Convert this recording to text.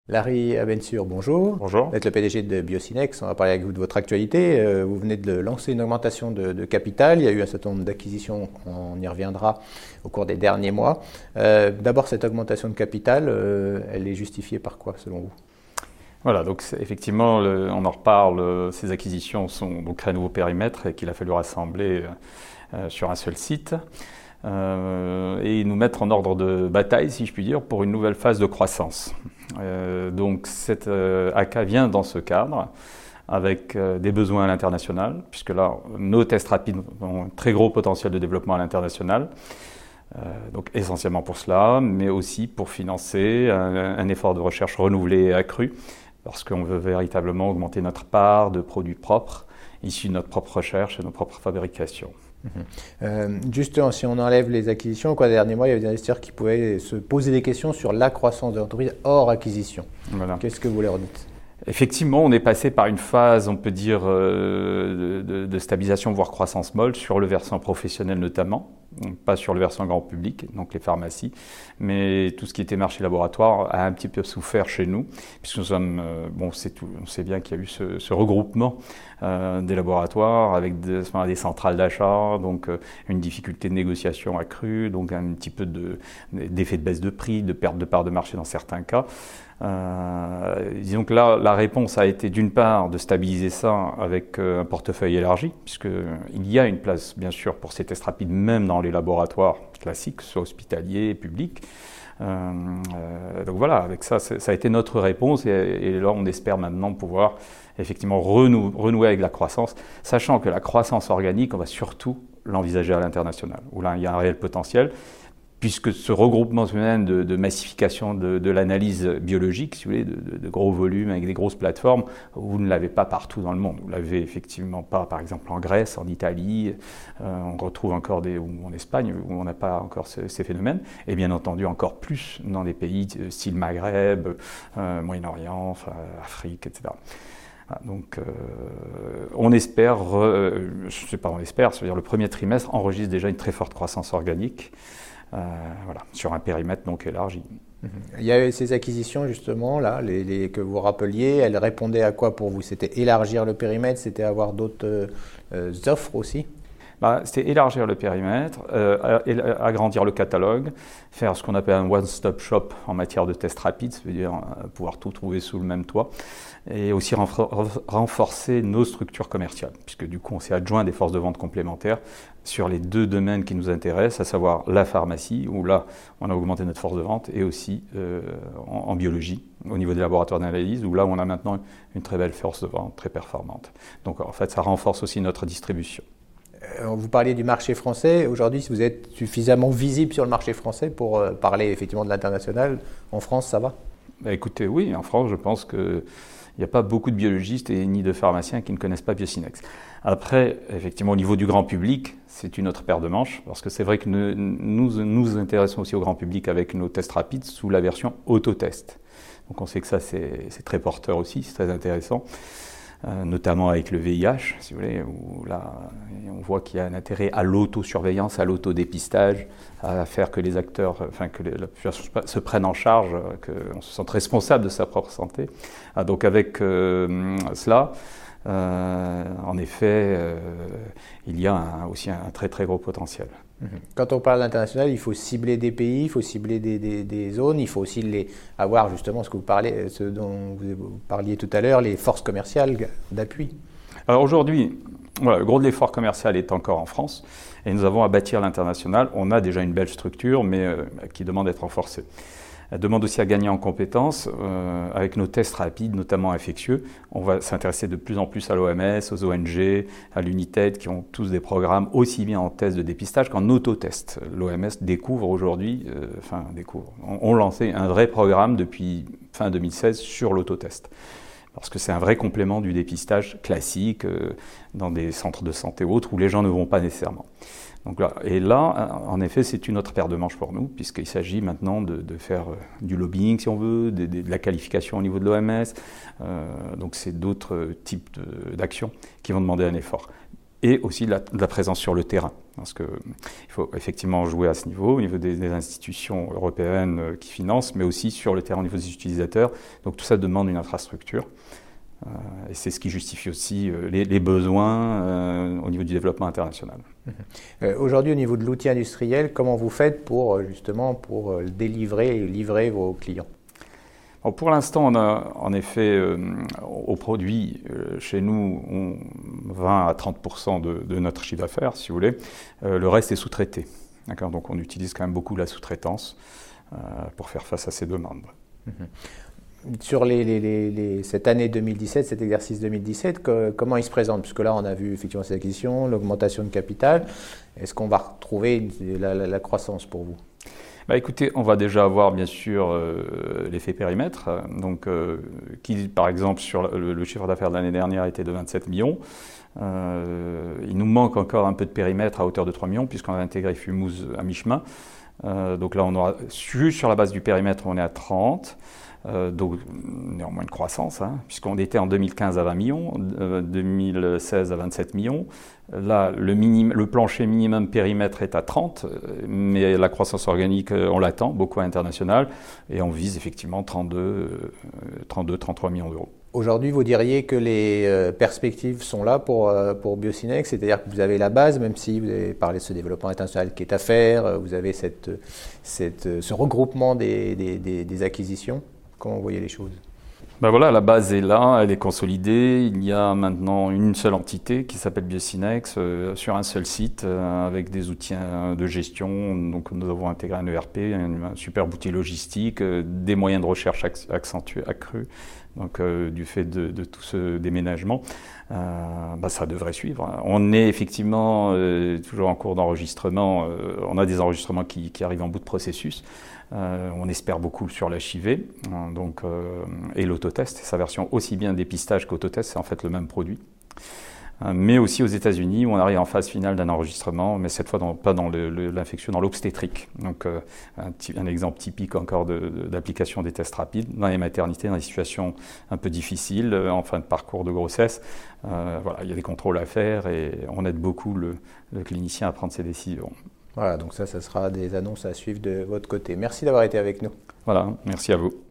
Larry Abençur, bonjour. Bonjour. Vous êtes le PDG de Biocinex. On va parler avec vous de votre actualité. Vous venez de lancer une augmentation de capital. Il y a eu un certain nombre d'acquisitions, on y reviendra au cours des derniers mois. D'abord, cette augmentation de capital, elle est justifiée par quoi, selon vous? Voilà, donc effectivement, on en reparle, ces acquisitions donc créent un nouveau périmètre et qu'il a fallu rassembler sur un seul site et nous mettre en ordre de bataille, si je puis dire, pour une nouvelle phase de croissance. Donc cette AK vient dans ce cadre avec des besoins à l'international, puisque là, nos tests rapides ont un très gros potentiel de développement à l'international. Donc essentiellement pour cela, mais aussi pour financer un effort de recherche renouvelé et accru, parce qu'on veut véritablement augmenter notre part de produits propres, issus de notre propre recherche et de nos propres fabrications. Justement, si on enlève les acquisitions, au cours des derniers mois, il y avait des investisseurs qui pouvaient se poser des questions sur la croissance de l'entreprise hors acquisition. Voilà. Qu'est-ce que vous leur dites? Effectivement, on est passé par une phase, on peut dire, de stabilisation, voire croissance molle, sur le versant professionnel notamment, pas sur le versant grand public, donc les pharmacies, mais tout ce qui était marché laboratoire a un petit peu souffert chez nous, puisque nous sommes, on sait bien qu'il y a eu ce regroupement des laboratoires avec des centrales d'achat, donc une difficulté de négociation accrue, donc un petit peu d'effet de baisse de prix, de perte de part de marché dans certains cas. Disons que là, la réponse a été d'une part de stabiliser ça avec un portefeuille élargi, puisqu'il y a une place bien sûr pour ces tests rapides, même dans les laboratoires classiques, soit hospitaliers, publics. Donc voilà, avec ça, ça a été notre réponse et là on espère maintenant pouvoir effectivement renouer avec la croissance, sachant que la croissance organique, on va surtout l'envisager à l'international, où là il y a un réel potentiel. Puisque ce regroupement de massification de l'analyse biologique, si vous voulez, de gros volumes avec des grosses plateformes, vous ne l'avez pas partout dans le monde. Vous l'avez effectivement pas, par exemple, en Grèce, en Italie, on retrouve encore ou en Espagne, où on n'a pas encore ces phénomènes, et bien entendu encore plus dans des pays style Maghreb, Moyen-Orient, Afrique, etc. Donc, on espère, je sais pas, on espère, c'est-à-dire le premier trimestre enregistre déjà une très forte croissance organique. Voilà, sur un périmètre donc élargi. Il y a eu ces acquisitions justement, là, que vous rappeliez, elles répondaient à quoi pour vous? C'était élargir le périmètre, c'était avoir d'autres offres aussi? C'était élargir le périmètre, agrandir le catalogue, faire ce qu'on appelle un one-stop shop en matière de tests rapides, c'est-à-dire pouvoir tout trouver sous le même toit, et aussi renforcer nos structures commerciales, puisque du coup on s'est adjoint des forces de vente complémentaires sur les deux domaines qui nous intéressent, à savoir la pharmacie, où là on a augmenté notre force de vente, et aussi en biologie, au niveau des laboratoires d'analyse, où là on a maintenant une très belle force de vente, très performante. Donc en fait ça renforce aussi notre distribution. Vous parliez du marché français. Aujourd'hui, si vous êtes suffisamment visible sur le marché français pour parler effectivement de l'international, en France, ça va? Écoutez, oui, en France, je pense qu'il n'y a pas beaucoup de biologistes et ni de pharmaciens qui ne connaissent pas Biocinex. Après, effectivement, au niveau du grand public, c'est une autre paire de manches, parce que c'est vrai que nous nous intéressons aussi au grand public avec nos tests rapides sous la version autotest. Donc on sait que ça, c'est très porteur aussi, c'est très intéressant. Notamment avec le VIH, si vous voulez, où là, on voit qu'il y a un intérêt à l'autosurveillance, à l'autodépistage, à faire que les acteurs, que la population se prenne en charge, qu'on se sente responsable de sa propre santé. Donc avec cela, en effet, il y a aussi un très très gros potentiel. Quand on parle d'international, il faut cibler des pays, il faut cibler des zones, il faut aussi avoir justement ce dont vous parliez tout à l'heure, les forces commerciales d'appui. Alors aujourd'hui, voilà, le gros de l'effort commercial est encore en France et nous avons à bâtir l'international. On a déjà une belle structure, mais qui demande d'être renforcée. Elle demande aussi à gagner en compétences avec nos tests rapides, notamment infectieux. On va s'intéresser de plus en plus à l'OMS, aux ONG, à l'United, qui ont tous des programmes aussi bien en tests de dépistage qu'en autotest. L'OMS découvre aujourd'hui, ont lancé un vrai programme depuis fin 2016 sur l'autotest. Parce que c'est un vrai complément du dépistage classique dans des centres de santé ou autres où les gens ne vont pas nécessairement. Donc là, en effet, c'est une autre paire de manches pour nous, puisqu'il s'agit maintenant de faire du lobbying, si on veut, de la qualification au niveau de l'OMS. Donc c'est d'autres types d'actions qui vont demander un effort. et aussi de la présence sur le terrain. Parce qu'il faut effectivement jouer à ce niveau, au niveau des institutions européennes qui financent, mais aussi sur le terrain au niveau des utilisateurs. Donc tout ça demande une infrastructure. Et c'est ce qui justifie aussi les besoins au niveau du développement international. Aujourd'hui, au niveau de l'outil industriel, comment vous faites pour justement pour délivrer et livrer vos clients? Alors pour l'instant, on a en effet au produit, chez nous, 20 à 30% de notre chiffre d'affaires, si vous voulez. Le reste est sous-traité. D'accord ? Donc on utilise quand même beaucoup la sous-traitance pour faire face à ces demandes. Sur cette année 2017, cet exercice 2017, comment il se présente? Puisque là, on a vu effectivement ces acquisitions, l'augmentation de capital. Est-ce qu'on va retrouver la croissance pour vous? Écoutez, on va déjà avoir bien sûr l'effet périmètre, donc, qui par exemple sur le chiffre d'affaires de l'année dernière était de 27 millions. Il nous manque encore un peu de périmètre à hauteur de 3 millions puisqu'on a intégré Fumuz à mi-chemin. Donc là, on aura juste sur la base du périmètre, on est à 30. Donc néanmoins une croissance, puisqu'on était en 2015 à 20 millions, 2016 à 27 millions. Là, le plancher minimum périmètre est à 30, mais la croissance organique, on l'attend, beaucoup à l'international, et on vise effectivement 32-33 millions d'euros. Aujourd'hui, vous diriez que les perspectives sont là pour Biocinex, c'est-à-dire que vous avez la base, même si vous avez parlé de ce développement international qui est à faire, vous avez ce regroupement des acquisitions. Comment vous voyez les choses? Voilà, la base est là, elle est consolidée. Il y a maintenant une seule entité qui s'appelle Biocinex sur un seul site avec des outils de gestion. Donc nous avons intégré un ERP, un super outil logistique, des moyens de recherche accrus. Donc du fait de tout ce déménagement, ça devrait suivre. On est effectivement toujours en cours d'enregistrement. On a des enregistrements qui arrivent en bout de processus. On espère beaucoup sur l'HIV et l'autotest, sa version aussi bien dépistage qu'autotest, c'est en fait le même produit. Mais aussi aux États-Unis où on arrive en phase finale d'un enregistrement, mais cette fois pas dans l'infection, dans l'obstétrique. Donc un exemple typique encore d'application des tests rapides dans les maternités, dans des situations un peu difficiles, en fin de parcours de grossesse. Il y a des contrôles à faire et on aide beaucoup le clinicien à prendre ses décisions. Voilà, donc ça sera des annonces à suivre de votre côté. Merci d'avoir été avec nous. Voilà, merci à vous.